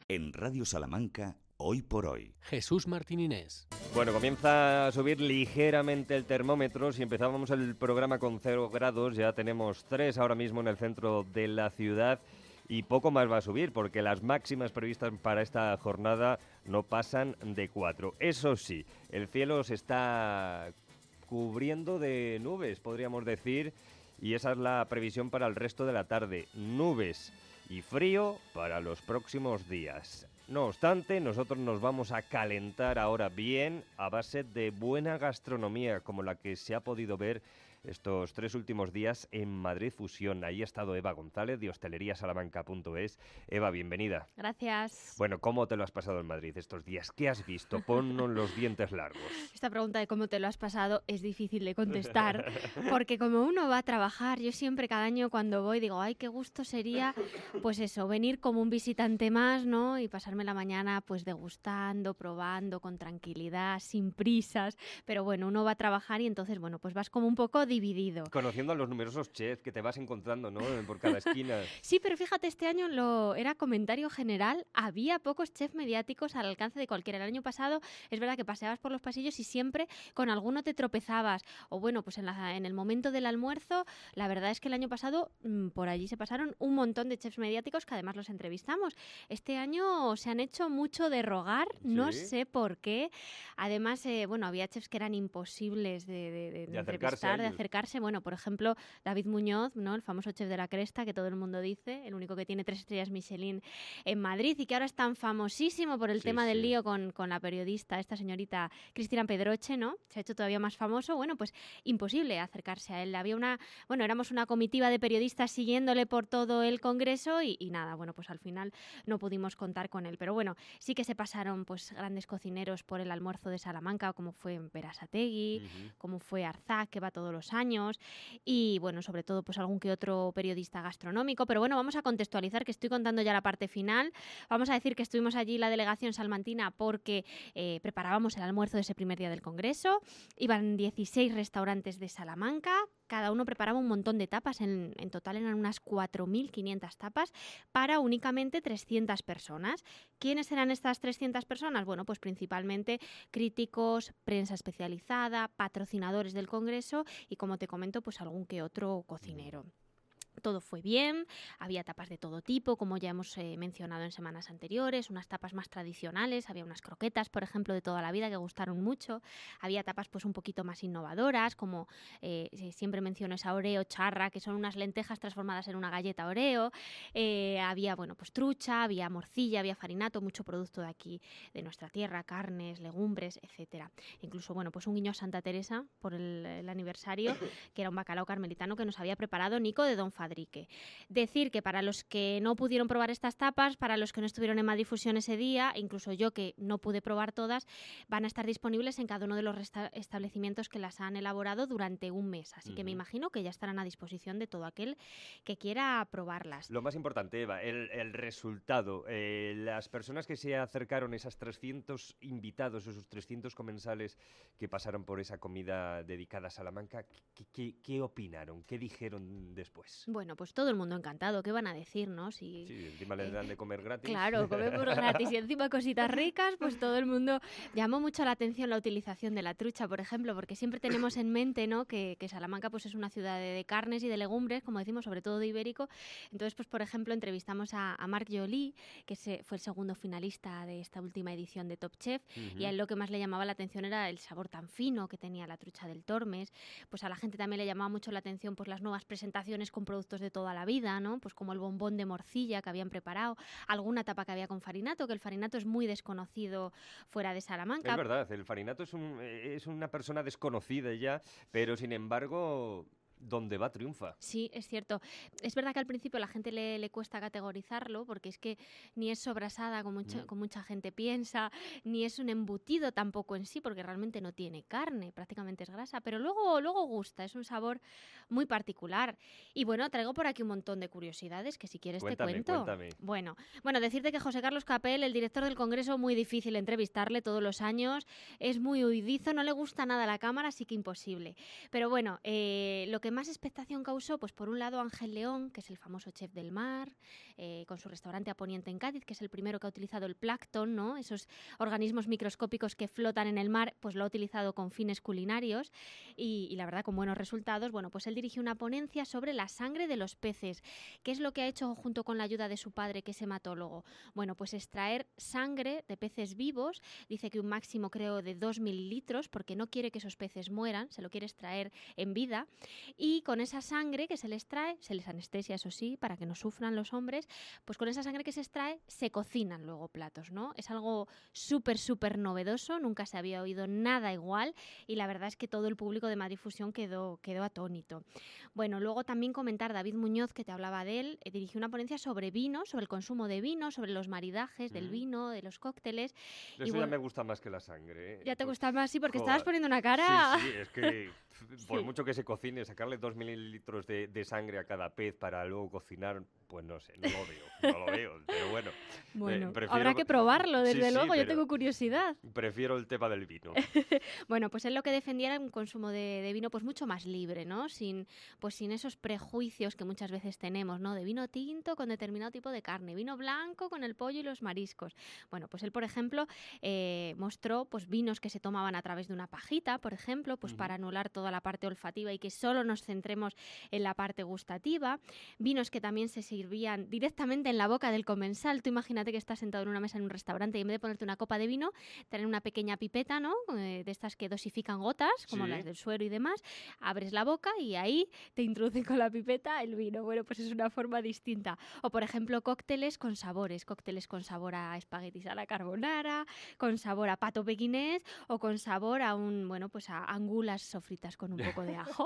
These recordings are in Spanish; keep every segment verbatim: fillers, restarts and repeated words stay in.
En Radio Salamanca, Hoy por Hoy. Jesús Martín Inés. Bueno, comienza a subir ligeramente el termómetro. Si empezábamos el programa con cero grados, ya tenemos tres ahora mismo en el centro de la ciudad. Y poco más va a subir, porque las máximas previstas para esta jornada no pasan de cuatro. Eso sí, el cielo se está cubriendo de nubes, podríamos decir, y esa es la previsión para el resto de la tarde. Nubes y frío para los próximos días. No obstante, nosotros nos vamos a calentar ahora bien a base de buena gastronomía, como la que se ha podido ver estos tres últimos días en Madrid Fusión. Ahí ha estado Eva González, de hostelería salamanca punto es. Eva, bienvenida. Gracias. Bueno, ¿cómo te lo has pasado en Madrid estos días? ¿Qué has visto? Ponnos los dientes largos. Esta pregunta de cómo te lo has pasado es difícil de contestar, porque como uno va a trabajar, yo siempre cada año cuando voy digo, ay, qué gusto sería, pues eso, venir como un visitante más, ¿no? Y pasarme la mañana pues degustando, probando, con tranquilidad, sin prisas. Pero bueno, uno va a trabajar y entonces, bueno, pues vas como un poco dividido. Conociendo a los numerosos chefs que te vas encontrando, ¿no? Por cada esquina. Sí, pero fíjate, este año lo era comentario general. Había pocos chefs mediáticos al alcance de cualquiera. El año pasado es verdad que paseabas por los pasillos y siempre con alguno te tropezabas. O bueno, pues en, la, en el momento del almuerzo, la verdad es que el año pasado mmm, por allí se pasaron un montón de chefs mediáticos que además los entrevistamos. Este año se han hecho mucho de rogar, ¿sí? No sé por qué. Además, eh, bueno, había chefs que eran imposibles de, de, de, de entrevistar, de acercarse. Bueno, por ejemplo, David Muñoz, ¿no? El famoso chef de la Cresta, que todo el mundo dice, el único que tiene tres estrellas Michelin en Madrid y que ahora es tan famosísimo por el sí, tema sí. del lío con, con la periodista, esta señorita Cristina Pedroche, ¿no? Se ha hecho todavía más famoso. Bueno, pues imposible acercarse a él. Había una, bueno, éramos una comitiva de periodistas siguiéndole por todo el congreso y, y nada, bueno, pues al final no pudimos contar con él. Pero bueno, sí que se pasaron pues grandes cocineros por el almuerzo de Salamanca, como fue Berasategui, uh-huh. como fue Arzac, que va todos los años, y bueno, sobre todo pues algún que otro periodista gastronómico. Pero bueno, vamos a contextualizar, que estoy contando ya la parte final. Vamos a decir que estuvimos allí la delegación salmantina porque eh, preparábamos el almuerzo de ese primer día del congreso. Iban dieciséis restaurantes de Salamanca, cada uno preparaba un montón de tapas, en, en total eran unas cuatro mil quinientas tapas para únicamente trescientas personas. ¿Quiénes eran estas trescientas personas? Bueno, pues principalmente críticos, prensa especializada, patrocinadores del congreso y, como te comento, pues algún que otro cocinero. Todo fue bien, había tapas de todo tipo, como ya hemos eh, mencionado en semanas anteriores, unas tapas más tradicionales, había unas croquetas, por ejemplo, de toda la vida que gustaron mucho, había tapas pues un poquito más innovadoras, como eh, siempre menciono esa Oreo charra, que son unas lentejas transformadas en una galleta Oreo, eh, había bueno pues trucha, había morcilla, había farinato, mucho producto de aquí, de nuestra tierra, carnes, legumbres, etcétera. Incluso bueno pues un guiño a Santa Teresa por el, el aniversario, que era un bacalao carmelitano que nos había preparado Nico de Don Fadrique. Decir que para los que no pudieron probar estas tapas, para los que no estuvieron en Madrid Fusión ese día, incluso yo que no pude probar todas, van a estar disponibles en cada uno de los resta- establecimientos que las han elaborado durante un mes. Así uh-huh. que me imagino que ya estarán a disposición de todo aquel que quiera probarlas. Lo más importante, Eva, el, el resultado. Eh, las personas que se acercaron, esas trescientos invitados, esos trescientos comensales que pasaron por esa comida dedicada a Salamanca, ¿qué, qué, qué opinaron? ¿Qué dijeron después? Bueno, pues todo el mundo encantado. ¿Qué van a decir, no? Si, sí, encima les dan de comer gratis. Claro, comemos gratis y encima cositas ricas, pues todo el mundo llamó mucho la atención la utilización de la trucha, por ejemplo, porque siempre tenemos en mente, ¿no? Que, que Salamanca pues es una ciudad de, de carnes y de legumbres, como decimos, sobre todo de ibérico. Entonces, pues por ejemplo, entrevistamos a, a Marc Joly, que se, fue el segundo finalista de esta última edición de Top Chef, uh-huh. y a él lo que más le llamaba la atención era el sabor tan fino que tenía la trucha del Tormes. Pues a la gente también le llamaba mucho la atención pues las nuevas presentaciones con productos de toda la vida, ¿no? Pues como el bombón de morcilla que habían preparado, alguna tapa que había con farinato, que el farinato es muy desconocido fuera de Salamanca. Es verdad, el farinato es, un, es una persona desconocida ya, pero sin embargo donde va triunfa. Sí, es cierto. Es verdad que al principio a la gente le, le cuesta categorizarlo porque es que ni es sobrasada como mucha, mm. como mucha gente piensa, ni es un embutido tampoco en sí, porque realmente no tiene carne, prácticamente es grasa, pero luego, luego gusta, es un sabor muy particular. Y bueno, traigo por aquí un montón de curiosidades que si quieres cuéntame, te cuento. Cuéntame. Bueno, bueno, decirte que José Carlos Capel, el director del Congreso, muy difícil entrevistarle todos los años, es muy huidizo, no le gusta nada la cámara, así que imposible. Pero bueno, eh, lo que que más expectación causó, pues por un lado Ángel León, que es el famoso chef del mar, eh, con su restaurante A Poniente en Cádiz, que es el primero que ha utilizado el plancton, ¿no? Esos organismos microscópicos que flotan en el mar, pues lo ha utilizado con fines culinarios y, y la verdad con buenos resultados. Bueno, pues él dirigió una ponencia sobre la sangre de los peces. ¿Qué es lo que ha hecho junto con la ayuda de su padre, que es hematólogo? Bueno, pues extraer sangre de peces vivos, dice que un máximo creo de dos mililitros, porque no quiere que esos peces mueran, se lo quiere extraer en vida, y con esa sangre que se les extrae, se les anestesia, eso sí, para que no sufran los hombres, pues con esa sangre que se extrae se cocinan luego platos, ¿no? Es algo súper, súper novedoso, nunca se había oído nada igual y la verdad es que todo el público de Madrid Fusión quedó, quedó atónito. Bueno, luego también comentar David Muñoz, que te hablaba de él, eh, dirigió una ponencia sobre vino, sobre el consumo de vino, sobre los maridajes del Mm. vino, de los cócteles. Eso y ya bueno, me gusta más que la sangre. ¿eh? ya te Pues, gusta más, sí, porque joder. estabas poniendo una cara. Sí, sí, es que por Sí. mucho que se cocine, sacarle dos mililitros de, de sangre a cada pez para luego cocinar, pues no sé, no lo veo, no lo veo, pero bueno. Bueno, eh, prefiero- habrá que probarlo, Sí, desde sí, luego, yo pero tengo curiosidad. Prefiero el tema del vino. Bueno, pues él lo que defendía era un consumo de, de vino pues mucho más libre, ¿no? Sin, pues sin esos prejuicios que muchas veces tenemos, ¿no? De vino tinto con determinado tipo de carne, vino blanco con el pollo y los mariscos. Bueno, pues él, por ejemplo, eh, mostró pues vinos que se tomaban a través de una pajita, por ejemplo, pues Ujú. para anular toda la parte olfativa y que solo nos centremos en la parte gustativa. Vinos que también se servían directamente en la boca del comensal. Tú imagínate que estás sentado en una mesa en un restaurante y en vez de ponerte una copa de vino, tener una pequeña pipeta, ¿no? Eh, de estas que dosifican gotas, como Sí. las del suero y demás. Abres la boca y ahí te introducen con la pipeta el vino. Bueno, pues es una forma distinta. O, por ejemplo, cócteles con sabores. Cócteles con sabor a espaguetis a la carbonara, con sabor a pato pequinés o con sabor a un, bueno, pues a angulas sofritas con un poco de ajo.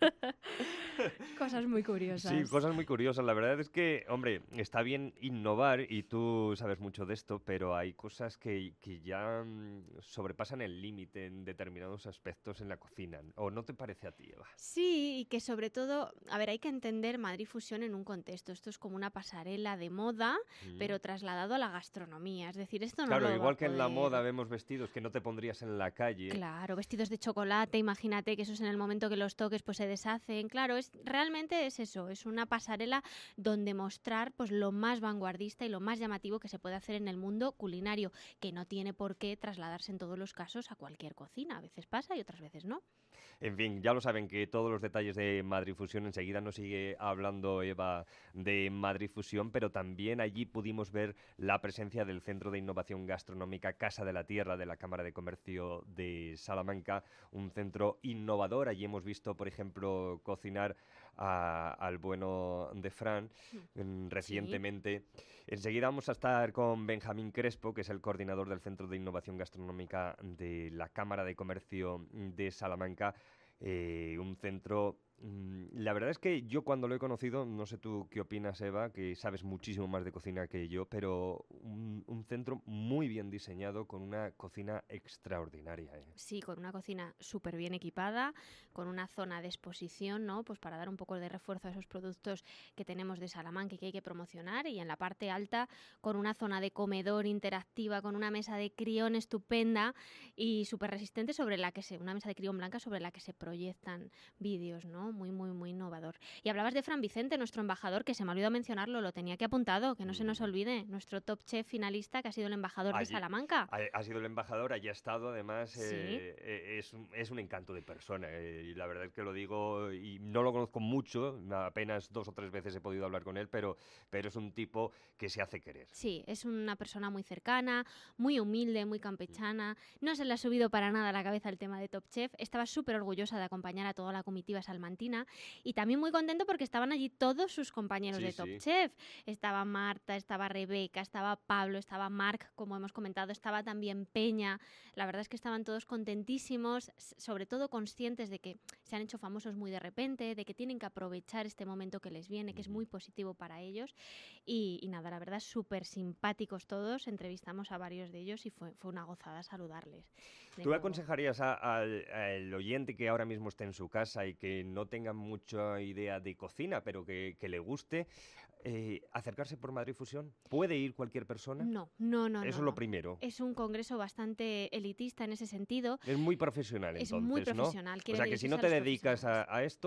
Cosas muy curiosas. Sí, cosas muy curiosas. La verdad es que, hombre, está bien innovar y tú sabes mucho de esto, pero hay cosas que, que ya mm, sobrepasan el límite en determinados aspectos en la cocina. ¿O no te parece a ti, Eva? Sí, y que sobre todo, a ver, hay que entender Madrid Fusión en un contexto. Esto es como una pasarela de moda, Mm. pero trasladado a la gastronomía. Es decir, esto no Claro, lo va igual a que en la poder- moda vemos vestidos que no te pondrías en la calle. Claro, vestidos de chocolate, imagínate que eso es en el momento que los toques pues se deshacen. Claro, es realmente es eso, es una pasarela donde mostrar pues lo más vanguardista y lo más llamativo que se puede hacer en el mundo culinario, que no tiene por qué trasladarse en todos los casos a cualquier cocina. A veces pasa y otras veces no. En fin, ya lo saben que todos los detalles de Madrid Fusión, enseguida nos sigue hablando Eva de Madrid Fusión, pero también allí pudimos ver la presencia del Centro de Innovación Gastronómica Casa de la Tierra de la Cámara de Comercio de Salamanca, un centro innovador. Allí hemos visto, por ejemplo, cocinar a- al bueno de Fran mm, recientemente. Enseguida vamos a estar con Benjamín Crespo, que es el coordinador del Centro de Innovación Gastronómica de la Cámara de Comercio de Salamanca. Eh, un centro, mm, la verdad es que yo cuando lo he conocido, no sé tú qué opinas, Eva, que sabes muchísimo más de cocina que yo, pero un, un centro muy bien diseñado con una cocina extraordinaria. ¿eh? Sí, con una cocina súper bien equipada, con una zona de exposición, ¿no? Pues para dar un poco de refuerzo a esos productos que tenemos de Salamanca y que hay que promocionar. Y en la parte alta, con una zona de comedor interactiva, con una mesa de crión estupenda y súper resistente sobre la que se, una mesa de crión blanca sobre la que se proyectan vídeos, ¿no? Muy, muy, muy innovador. Y hablabas de Fran Vicente, nuestro embajador, que se me olvidó mencionarlo, lo tenía que apuntado, que no se nos Mm. olvide, nuestro top chef finalista que ha sido el embajador Allí- de Salamanca. Ha, ha sido el embajador, allí ha estado, además Sí. eh, eh, es, un, es un encanto de persona eh, y la verdad es que lo digo y no lo conozco mucho, apenas dos o tres veces he podido hablar con él, pero, pero es un tipo que se hace querer. Sí, es una persona muy cercana, muy humilde, muy campechana. No se le ha subido para nada a la cabeza el tema de Top Chef. Estaba súper orgullosa de acompañar a toda la comitiva salmantina y también muy contento porque estaban allí todos sus compañeros Sí, de Top sí. Chef. Estaba Marta, estaba Rebeca, estaba Pablo, estaba Marc, como hemos comentado, estaba también Peña. La verdad es que estaban todos contentísimos, s- sobre todo conscientes de que se han hecho famosos muy de repente, de que tienen que aprovechar este momento que les viene, que es Ujú. muy positivo para ellos. Y, y nada, la verdad, súper simpáticos todos. Entrevistamos a varios de ellos y fue, fue una gozada saludarles. de ¿Tú nuevo. aconsejarías a- al, al oyente que ahora mismo esté en su casa y que no tenga mucha idea de cocina, pero que, que le guste, eh, acercarse por Madrid Fusión? ¿Puede ir cualquier persona? No, no, no. Eso no, es lo no. primero. Es un congreso bastante elitista en ese sentido. Es muy profesional, Es entonces, muy ¿no? profesional. O quiere sea, que si dirigirse no a te los dedicas profesionales. a, a esto,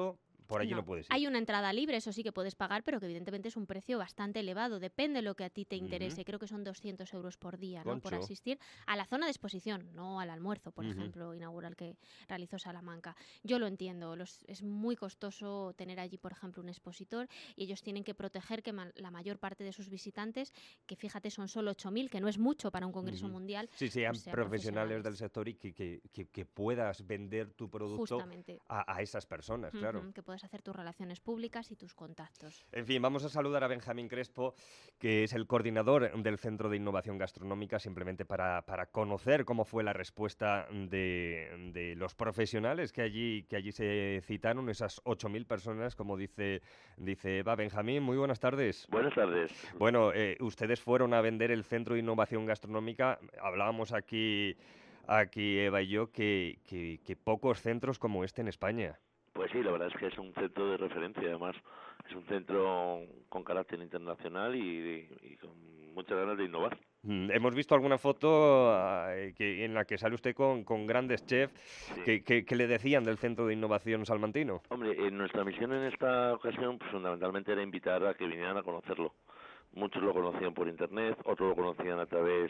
por allí no, no puedes ir. Hay una entrada libre, eso sí que puedes pagar, pero que evidentemente es un precio bastante elevado. Depende de lo que a ti te interese. Uh-huh. Creo que son doscientos euros por día, ¿no? Por asistir a la zona de exposición, no al almuerzo, por uh-huh. ejemplo, inaugural que realizó Salamanca. Yo lo entiendo. Los, es muy costoso tener allí, por ejemplo, un expositor y ellos tienen que proteger que ma- la mayor parte de sus visitantes, que fíjate son solo ocho mil, que no es mucho para un congreso uh-huh. mundial. Sí, sean pues profesionales, profesionales del sector y que, que, que, que puedas vender tu producto a, a esas personas, uh-huh, claro. Que puedas hacer tus relaciones públicas y tus contactos. En fin, vamos a saludar a Benjamín Crespo, que es el coordinador del Centro de Innovación Gastronómica, simplemente para, para conocer cómo fue la respuesta de, de los profesionales que allí, que allí se citaron, esas ocho mil personas, como dice, dice Eva. Benjamín, muy buenas tardes. Buenas tardes. Bueno, eh, ustedes fueron a vender el Centro de Innovación Gastronómica. Hablábamos aquí... Aquí, Eva y yo, que, que, que pocos centros como este en España. Pues sí, la verdad es que es un centro de referencia, además es un centro con carácter internacional y, y con muchas ganas de innovar. Mm, hemos visto alguna foto uh, que, en la que sale usted con, con grandes chefs. Sí. que, que, que le decían del Centro de Innovación Salmantino. Hombre, eh, nuestra misión en esta ocasión pues, fundamentalmente era invitar a que vinieran a conocerlo. Muchos lo conocían por internet, otros lo conocían a través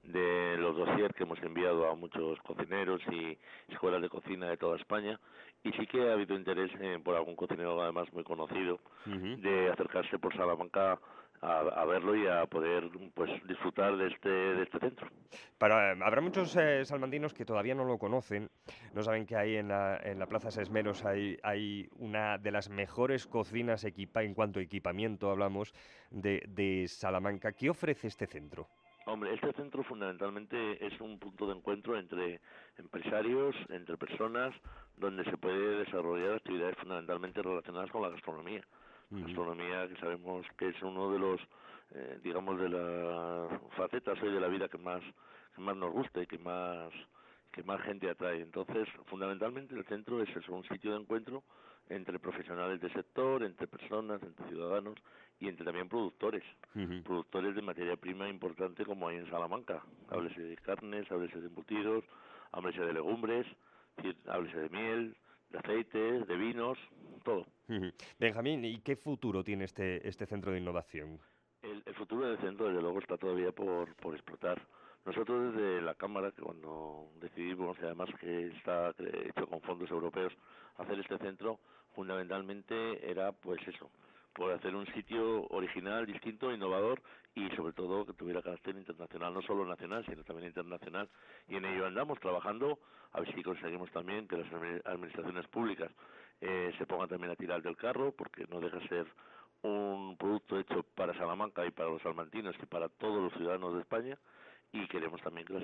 de los dossiers que hemos enviado a muchos cocineros y escuelas de cocina de toda España, y sí que ha habido interés eh, por algún cocinero además muy conocido uh-huh. de acercarse por Salamanca a, a verlo y a poder pues disfrutar de este de este centro. Para, habrá muchos eh, salmantinos que todavía no lo conocen, no saben que ahí en la, en la Plaza Sesmeros hay, hay una de las mejores cocinas equipa, en cuanto a equipamiento hablamos de, de Salamanca. ¿Qué ofrece este centro? Hombre, este centro fundamentalmente es un punto de encuentro entre empresarios, entre personas, donde se puede desarrollar actividades fundamentalmente relacionadas con la gastronomía. Uh-huh. Gastronomía que sabemos que es uno de los, eh, digamos, de las facetas hoy de la vida que más que más nos gusta y que más que más gente atrae. Entonces, fundamentalmente el centro es eso, un sitio de encuentro entre profesionales del sector, entre personas, entre ciudadanos y entre también productores, uh-huh. productores de materia prima importante como hay en Salamanca. Háblese de carnes, háblese de embutidos, háblese de legumbres, háblese de miel, de aceites, de vinos, todo. Uh-huh. Benjamín, ¿y qué futuro tiene este este centro de innovación? El, el futuro del centro, desde luego, está todavía por, por explotar. Nosotros desde la Cámara, que cuando decidimos, y además que está hecho con fondos europeos, hacer este centro, fundamentalmente era pues eso, por hacer un sitio original, distinto, innovador y sobre todo que tuviera carácter internacional, no solo nacional, sino también internacional. Y en ello andamos trabajando, a ver si conseguimos también que las administraciones públicas eh, se pongan también a tirar del carro, porque no deja de ser un producto hecho para Salamanca y para los salmantinos y para todos los ciudadanos de España. Y queremos también que las,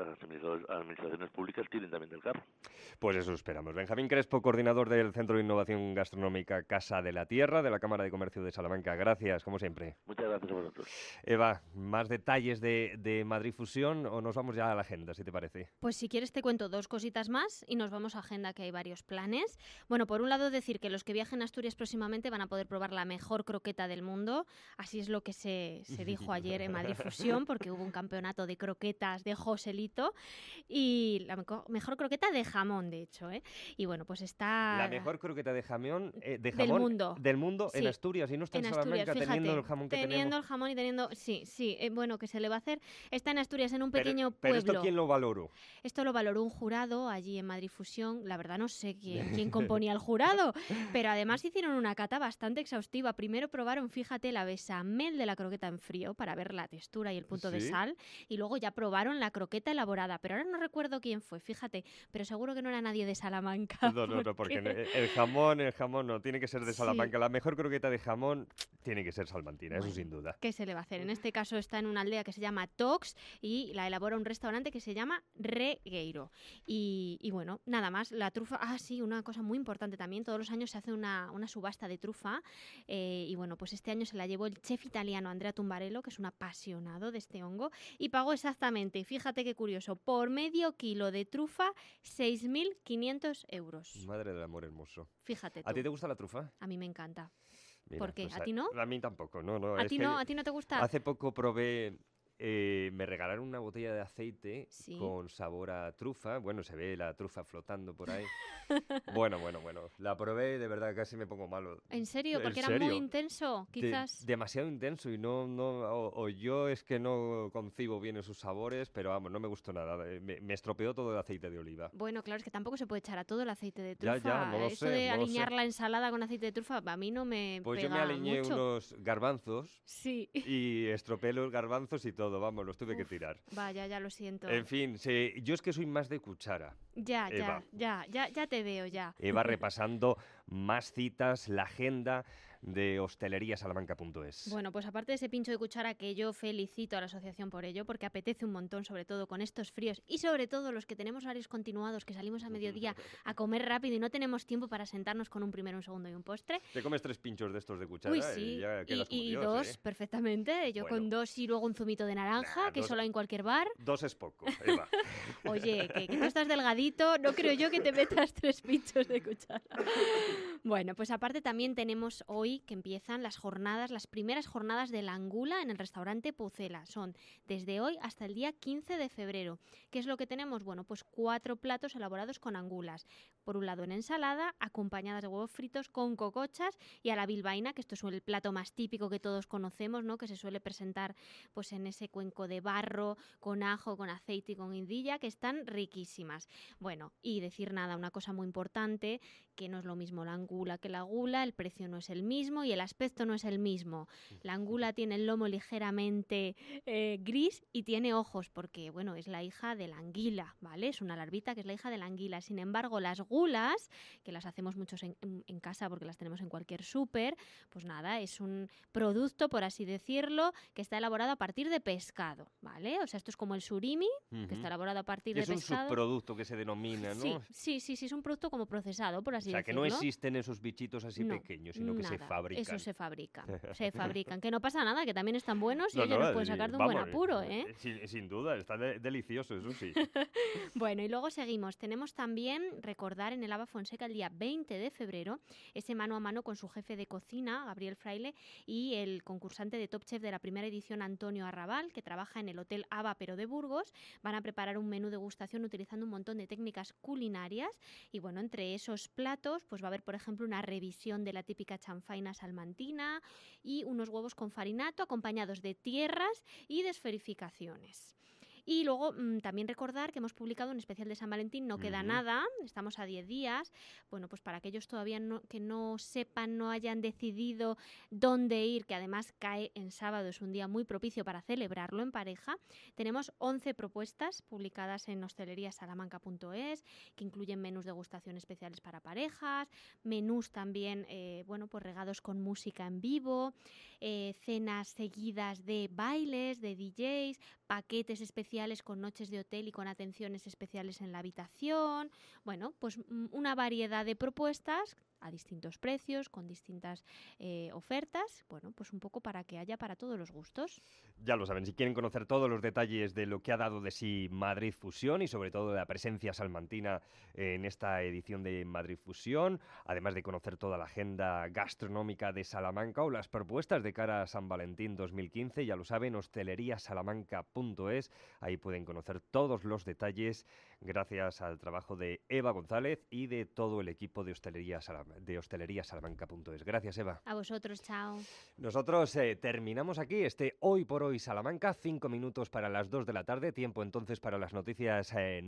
las administraciones públicas tiren también del carro. Pues eso esperamos. Benjamín Crespo, coordinador del Centro de Innovación Gastronómica Casa de la Tierra, de la Cámara de Comercio de Salamanca. Gracias, como siempre. Muchas gracias a vosotros. Eva, ¿más detalles de, de Madrid Fusión o nos vamos ya a la agenda, si te parece? Pues si quieres te cuento dos cositas más y nos vamos a agenda, que hay varios planes. Bueno, por un lado decir que los que viajen a Asturias próximamente van a poder probar la mejor croqueta del mundo. Así es lo que se, se dijo ayer en Madrid Fusión, porque hubo un campeonato de de croquetas de Joselito y la mejor croqueta de jamón, de hecho, ¿eh? Y bueno, pues está... La mejor croqueta de jamón, eh, de jamón del mundo, del mundo sí. En Asturias, y no está en, en Salamanca, Asturias, fíjate, teniendo el jamón que teniendo tenemos. el jamón y teniendo... Sí, sí, eh, bueno, ¿qué se le va a hacer? Está en Asturias, en un pero, pequeño pero pueblo. ¿Esto quién lo valoró? Esto lo valoró un jurado allí en Madrid Fusión. La verdad no sé quién, quién componía el jurado, pero además hicieron una cata bastante exhaustiva. Primero probaron, fíjate, la bechamel de la croqueta en frío para ver la textura y el punto ¿Sí? de sal, y luego ya probaron la croqueta elaborada, pero ahora no recuerdo quién fue, fíjate, pero seguro que no era nadie de Salamanca. No, no, no, porque el jamón, el jamón no, tiene que ser de Salamanca. Sí. La mejor croqueta de jamón tiene que ser salmantina, bueno, eso sin duda. ¿Qué se le va a hacer? En este caso está en una aldea que se llama Tox y la elabora un restaurante que se llama Regueiro. Y, y bueno, nada más, la trufa, ah sí, una cosa muy importante también, todos los años se hace una, una subasta de trufa eh, y bueno, pues este año se la llevó el chef italiano Andrea Tumbarello, que es un apasionado de este hongo, y pagó exactamente, fíjate qué curioso, por medio kilo de trufa seis mil quinientos euros. Madre del amor hermoso. Fíjate tú. ¿A ti te gusta la trufa? A mí me encanta. Mira, ¿por qué? Pues ¿A ti no? A mí tampoco, no, no. ¿A es ti que no? ¿A ti no te gusta? Hace poco probé eh, me regalaron una botella de aceite Sí. con sabor a trufa. Bueno, se ve la trufa flotando por ahí. Bueno, bueno, bueno. La probé y de verdad casi me pongo malo. ¿En serio? ¿En Porque era serio? muy intenso, De- quizás. demasiado intenso y no, no o, o yo es que no concibo bien esos sabores, pero vamos, no me gustó nada. eh, Me, me estropeó todo el aceite de oliva. Bueno, claro, es que tampoco se puede echar a todo el aceite de Ya, trufa. ya, no lo Eso sé, de no lo alinear sé. la ensalada con aceite de trufa, a mí no me Pues yo pega me aliñé mucho. unos garbanzos Sí. y estropeé los garbanzos y todo, vamos, los tuve que Uf, tirar. Vaya, ya lo siento. En fin, sí, yo es que soy más de cuchara. Ya, Eva. ya, ya, ya, ya te veo ya. Eva repasando más citas, la agenda de hostelería salamanca punto es. Bueno, pues aparte de ese pincho de cuchara que yo felicito a la asociación por ello, porque apetece un montón, sobre todo con estos fríos y sobre todo los que tenemos horarios continuados, que salimos a mediodía a comer rápido y no tenemos tiempo para sentarnos con un primero, un segundo y un postre. Te comes tres pinchos de estos de cuchara Uy, y sí, ya y, quedas como y Dios, dos ¿eh? perfectamente. Yo Bueno. con dos y luego un zumito de naranja, Nah, que dos- solo hay en cualquier bar. Dos es poco, Eva. Oye, que, que tú estás delgadito, no creo yo que te metas tres pinchos de cuchara. Bueno, pues aparte también tenemos hoy que empiezan las jornadas, las primeras jornadas de la angula en el restaurante Pucela. Son desde hoy hasta el día quince de febrero. ¿Qué es lo que tenemos? Bueno, pues cuatro platos elaborados con angulas. Por un lado en ensalada, acompañadas de huevos fritos con cocochas y a la bilbaína, que esto es el plato más típico que todos conocemos, ¿no? Que se suele presentar pues en ese cuenco de barro, con ajo, con aceite y con guindilla, que están riquísimas. Bueno, y decir nada, una cosa muy importante, que no es lo mismo la angula que la gula, el precio no es el mismo y el aspecto no es el mismo. La angula tiene el lomo ligeramente eh, gris y tiene ojos, porque, bueno, es la hija de la anguila, ¿vale? Es una larvita que es la hija de la anguila. Sin embargo, las gulas, que las hacemos muchos en, en- en casa porque las tenemos en cualquier súper, pues nada, es un producto, por así decirlo, que está elaborado a partir de pescado, ¿vale? O sea, esto es como el surimi, que está Ujú. elaborado a partir Es de un pescado. subproducto que se denomina, ¿no? Sí, sí, sí, sí, es un producto como procesado, por así O sea, que decirlo. no existen esos bichitos así No, pequeños, sino que se nada, fabrican. Eso se fabrican, se fabrican. Que no pasa nada, que también están buenos y No, oye, no, nos pueden eh, sacar de un buen vamos, apuro, eh, ¿eh? Sin, sin duda, está de- delicioso, eso sí. Bueno, y luego seguimos. Tenemos también, recordar, en el Ava Fonseca el día veinte de febrero, ese mano a mano con su jefe de cocina, Gabriel Fraile, y el concursante de Top Chef de la primera edición, Antonio Arrabal, que trabaja en el Hotel Ava, pero de Burgos. Van a preparar un menú degustación utilizando un montón de técnicas culinarias. Y bueno, entre esos platos, pues va a haber, por ejemplo, una revisión de la típica chanfaina salmantina y unos huevos con farinato acompañados de tierras y de esferificaciones. Y luego mm, también recordar que hemos publicado un especial de San Valentín, no queda Ujú. nada, estamos a diez días. Bueno, pues para aquellos todavía no, que no sepan, no hayan decidido dónde ir, que además cae en sábado, es un día muy propicio para celebrarlo en pareja, tenemos once propuestas publicadas en hostelería salamanca punto es, que incluyen menús de degustación especiales para parejas, menús también, eh, bueno, pues regados con música en vivo, eh, cenas seguidas de bailes, de D Js, paquetes especiales con noches de hotel y con atenciones especiales en la habitación. Bueno, pues mm, una variedad de propuestas a distintos precios, con distintas eh, ofertas. Bueno, pues un poco para que haya para todos los gustos. Ya lo saben, si quieren conocer todos los detalles de lo que ha dado de sí Madrid Fusión y sobre todo de la presencia salmantina en esta edición de Madrid Fusión, además de conocer toda la agenda gastronómica de Salamanca o las propuestas de cara a San Valentín dos mil quince, ya lo saben, hostelería salamanca punto es, ahí pueden conocer todos los detalles gracias al trabajo de Eva González y de todo el equipo de hostelería, Salam- de hostelería salamanca punto es. Gracias, Eva. A vosotros, chao. Nosotros eh, terminamos aquí este Hoy por Hoy Salamanca, cinco minutos para las dos de la tarde, tiempo entonces para las noticias eh,